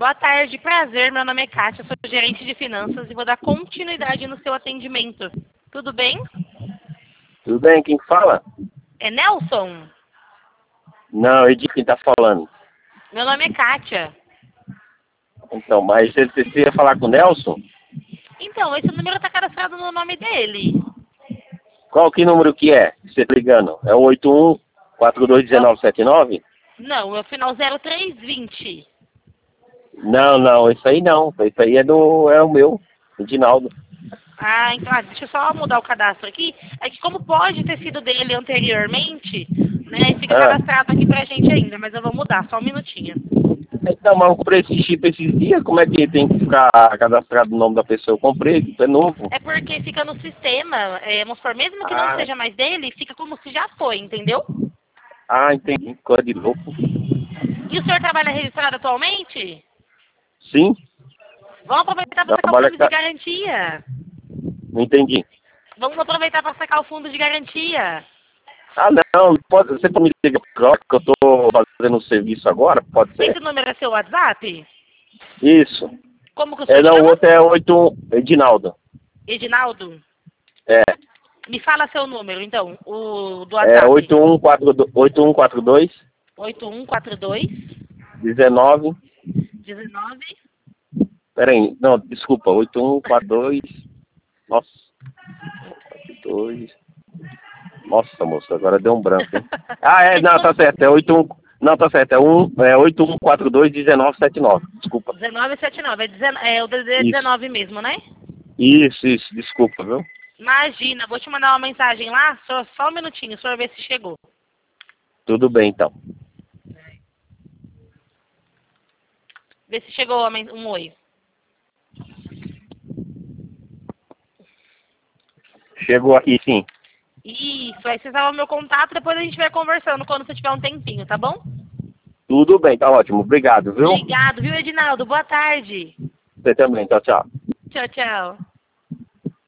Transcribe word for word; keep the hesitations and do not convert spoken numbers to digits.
Boa tarde, prazer. Meu nome é Kátia, sou gerente de finanças e vou dar continuidade no seu atendimento. Tudo bem? Tudo bem, quem fala? É Nelson? Não, Edi, quem tá falando? Meu nome é Kátia. Então, mas você, você ia falar com o Nelson? Então, esse número está cadastrado no nome dele. Qual que número que é? Você tá ligando? É o oito um quatro dois um nove sete nove? Não, é o final zero três vinte. Não, não, isso aí não. Isso aí é do é o meu, Edinaldo. Ah, então, ah, deixa eu só mudar o cadastro aqui. É que como pode ter sido dele anteriormente, né, fica Ah. cadastrado aqui pra gente ainda, mas eu vou mudar, só um minutinho. Então, mas eu comprei esse chip esses dias, como é que tem que ficar cadastrado o nome da pessoa? Eu comprei, isso é novo. É porque fica no sistema, é, vamos supor, mesmo que não Ah. seja mais dele, fica como se já foi, entendeu? Ah, entendi, coisa de louco. E o senhor trabalha registrado atualmente? Sim? Vamos aproveitar para sacar o Trabalha fundo ca- de garantia. Não entendi. Vamos aproveitar para sacar o fundo de garantia. Ah, não, pode, você pode me ligar pro que eu tô fazendo um serviço agora, pode ser? Esse número é seu WhatsApp? Isso. Como que o É, senhor não, o chama? outro é oito um, Edinaldo. Edinaldo? É, Me fala seu número, então, o do é WhatsApp. oito um quatro dois oito um quatro dois, um nove. um nove. Peraí, não, desculpa, oito um quatro dois. Nossa. quatro dois. Nossa, moço, agora deu um branco, hein? Ah, é, não, tá certo, é oito um. Não, tá certo, é, um, é oito um quatro dois um nove sete nove. Desculpa. um nove sete nove, é, dezen... é o D D D Isso. dezenove mesmo, né? Isso, isso, desculpa, viu? Imagina, vou te mandar uma mensagem lá, só, só um minutinho, só ver se chegou. Tudo bem, então. Vê se chegou um oi. Chegou aqui, sim. Isso, aí você salva meu contato, depois a gente vai conversando quando você tiver um tempinho, tá bom? Tudo bem, tá ótimo. Obrigado, viu? Obrigado, viu, Edinaldo? Boa tarde. Você também, tchau, tchau. Tchau, tchau.